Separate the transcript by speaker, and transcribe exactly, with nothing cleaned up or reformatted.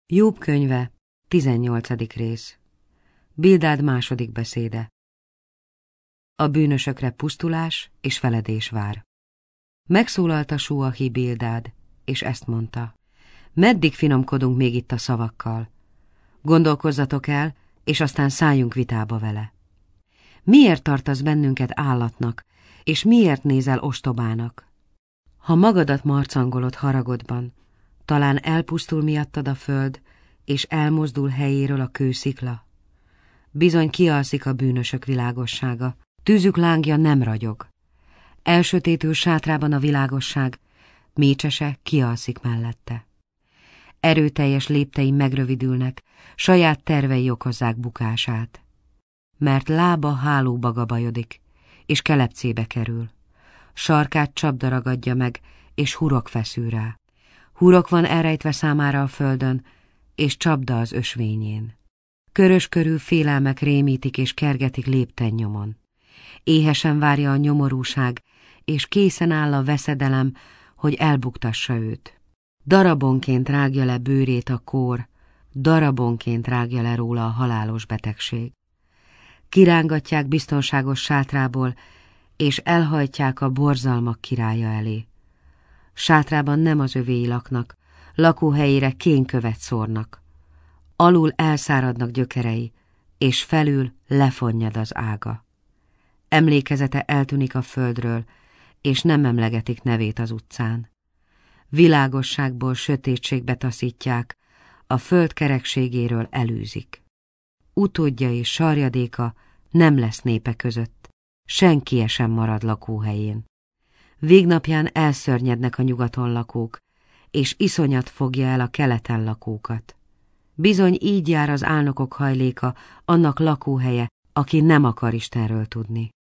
Speaker 1: Jób könyve, tizennyolcadik rész. Bildád második beszéde. A bűnösökre pusztulás és feledés vár. Megszólalta Suahi Bildád, és ezt mondta: meddig finomkodunk még itt a szavakkal? Gondolkozzatok el, és aztán szálljunk vitába vele. Miért tartasz bennünket állatnak, és miért nézel ostobának? Ha magadat marcangolod haragodban, talán elpusztul miattad a föld, és elmozdul helyéről a kőszikla. Bizony kialszik a bűnösök világossága, tűzük lángja nem ragyog. Elsötétül sátrában a világosság, mécsese kialszik mellette. Erőteljes léptei megrövidülnek, saját tervei okozzák bukását. Mert lába hálóba gabajodik, és kelepcébe kerül. Sarkát csapda ragadja meg, és hurok feszül rá. Hurok van elrejtve számára a földön, és csapda az ösvényén. Körös körül félelmek rémítik és kergetik lépten nyomon. Éhesen várja a nyomorúság, és készen áll a veszedelem, hogy elbuktassa őt. Darabonként rágja le bőrét a kór, darabonként rágja le róla a halálos betegség. Kirángatják biztonságos sátrából, és elhajtják a borzalmak királya elé. Sátrában nem az övéi laknak, lakóhelyére kénkövet szórnak. Alul elszáradnak gyökerei, és felül lefonnyad az ága. Emlékezete eltűnik a földről, és nem emlegetik nevét az utcán. Világosságból sötétségbe taszítják, a föld kerekségéről elűzik. Utódja és sarjadéka nem lesz népe között, senkie sem marad lakóhelyén. Végnapján elszörnyednek a nyugaton lakók, és iszonyat fogja el a keleten lakókat. Bizony így jár az álnokok hajléka, annak lakóhelye, aki nem akar Istenről tudni.